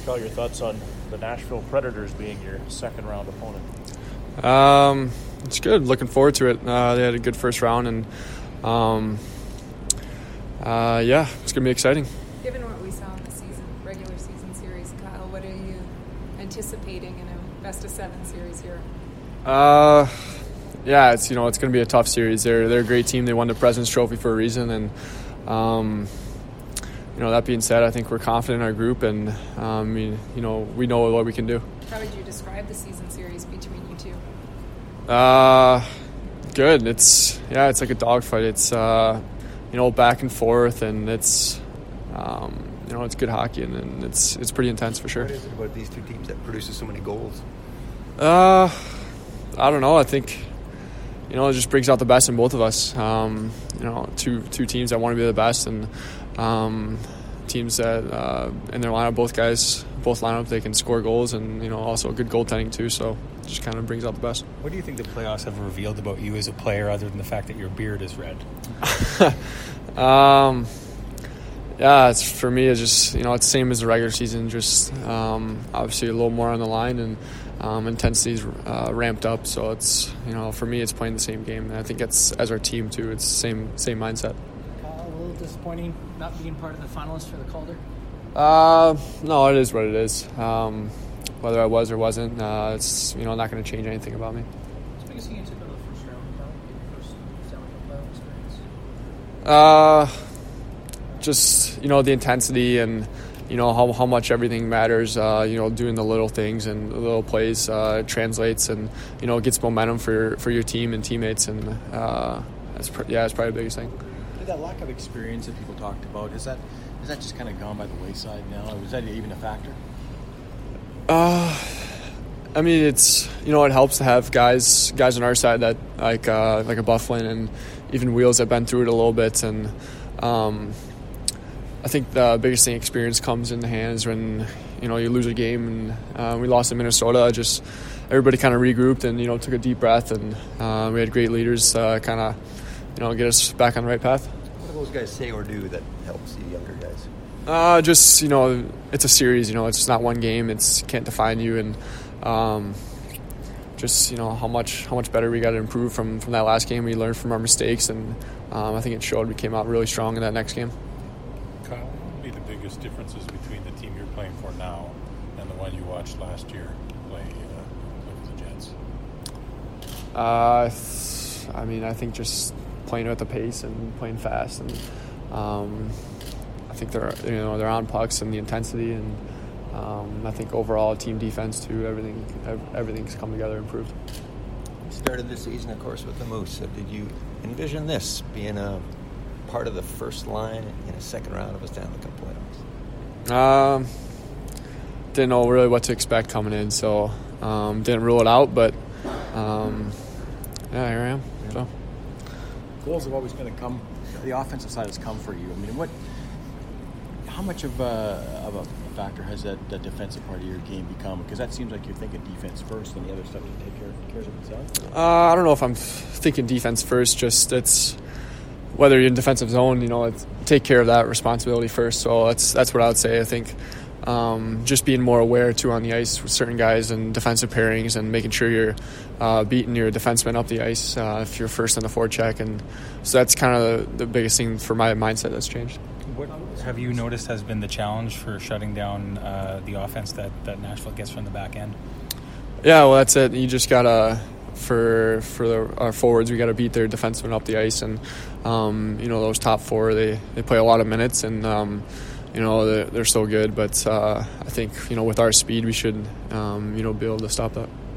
Kyle, your thoughts on the Nashville Predators being your second-round opponent? It's good. Looking forward to it. They had a good first round, and it's going to be exciting. Given what we saw in the regular season series, Kyle, what are you anticipating in a best-of-7 series here? It's going to be a tough series. They're a great team. They won the President's Trophy for a reason, and that being said, I think we're confident in our group, and we know what we can do. How would you describe the season series between you two? Good. It's like a dogfight. It's back and forth, and it's it's good hockey, and it's pretty intense for sure. What is it about these two teams that produces so many goals? I don't know. I think it just brings out the best in both of us. Two teams that want to be the best, and teams that in their lineup, both lineups, they can score goals, and also good goaltending too. So it just kind of brings out the best. What do you think the playoffs have revealed about you as a player, other than the fact that your beard is red? It's for me. It's just it's the same as the regular season. Just obviously a little more on the line, and intensity's ramped up. So it's for me, it's playing the same game. And I think it's as our team too. It's the same mindset. A little disappointing not being part of the finalists for the Calder. No, it is what it is. Whether I was or wasn't, it's not going to change anything about me. What's the biggest thing you took out of the first round, Kyle? Your first Stanley Cup playoff experience? Just the intensity and how much everything matters. Doing the little things and the little plays translates, and it gets momentum for your team and teammates, and it's probably the biggest thing. That lack of experience that people talked about, is that just kind of gone by the wayside now? Or was that even a factor? It's it helps to have guys on our side that like a Byfuglien and even Wheels have been through it a little bit, and I think the biggest thing, experience comes in the hands when you lose a game, and we lost in Minnesota. Just everybody kind of regrouped and took a deep breath, and we had great leaders kind of get us back on the right path. What do those guys say or do that helps the younger guys? Just it's a series. It's just not one game. It can't define you, and just how much better we got to improve from that last game. We learned from our mistakes, and I think it showed. We came out really strong in that next game. Kyle, what would be the biggest differences between the team you're playing for now and the one you watched last year play with the Jets? I think just playing at the pace and playing fast, and I think they're on pucks and the intensity, and I think overall team defense too. Everything's come together, improved. You started this season, of course, with the Moose. So did you envision this being a part of the first line in a second round of a Stanley Cup playoffs? Didn't know really what to expect coming in, so didn't rule it out. But here I am. Yeah. So Goals have always kind of come. The offensive side has come for you. How much of a factor has that defensive part of your game become? Because that seems like you're thinking defense first, and the other stuff to take care of itself. I don't know if I'm thinking defense first. Just it's whether you're in defensive zone, take care of that responsibility first. So that's what I would say. I think just being more aware too on the ice with certain guys and defensive pairings, and making sure you're beating your defenseman up the ice if you're first in the forecheck, and so that's kind of the biggest thing for my mindset that's changed. What have you noticed has been the challenge for shutting down the offense that Nashville gets from the back end? Yeah, well, that's it. You just gotta for our forwards, we gotta beat their defensemen up the ice, and those top four, they play a lot of minutes, and they're so good. But I think with our speed, we should be able to stop that.